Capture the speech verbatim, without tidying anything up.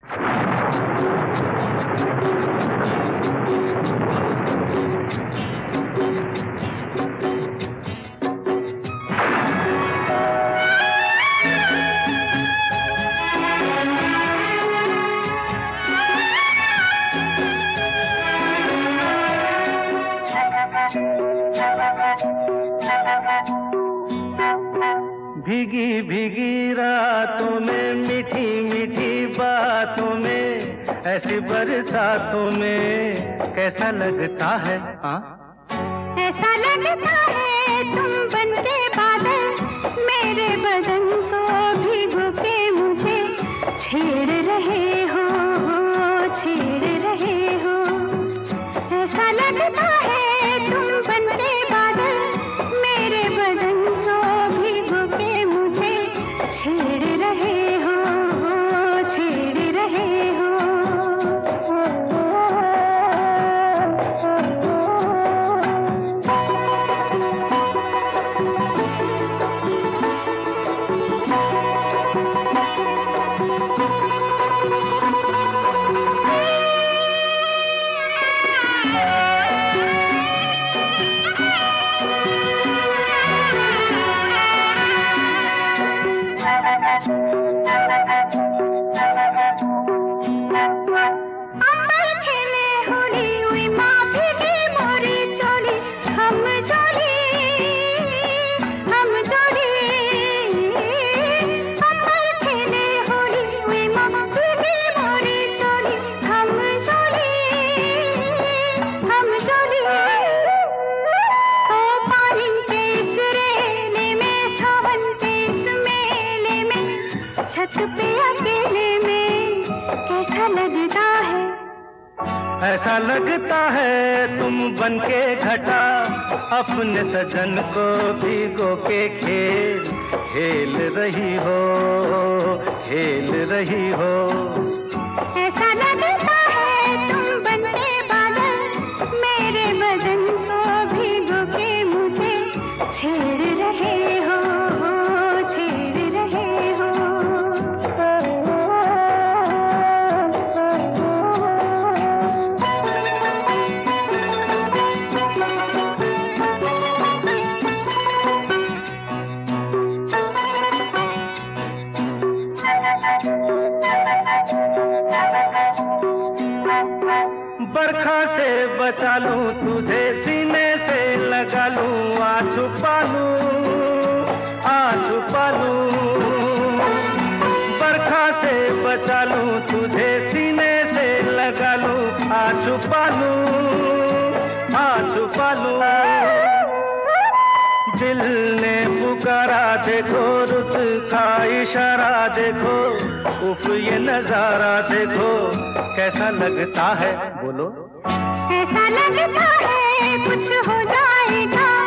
भीगी भीगी रातों में, मीठी मीठी बातों में, ऐसी बरसातों में कैसा लगता है? हाँ, ऐसा लगता है तुम बनके बादल, मेरे बदन को भिगो के मुझे छेड़ रहे हो, छेड़ रहे हो। ऐसा लगता है तुम बनके बादल, मेरे बदन को भिगो के मुझे छेड़ रहे हो, छेड़ रहे हो। छत पे अकेले में कैसा लगता है? ऐसा लगता है तुम बनके घटा, अपने सजन को भिगो के खेल खेल रही हो, खेल रही हो। ऐसा लगता है तुम बनके बादल, मेरे बदन को भिगो के मुझे छेड़ रहे हो, छेड़ रहे हो। बरखा से बचा लूं तुझे, सीने से लगा लूं, आ छुपा लूं, आ छुपा लूं। बरखा से बचा लूं तुझे, सीने से लगा लूं, आ छुपा लूं, आ छुपा लूं। दिल ने पुकारा देखो, रुत का इशारा देखो, उफ ये नजारा देखो, कैसा लगता है? बोलो। ऐसा लगता है कुछ हो जाएगा।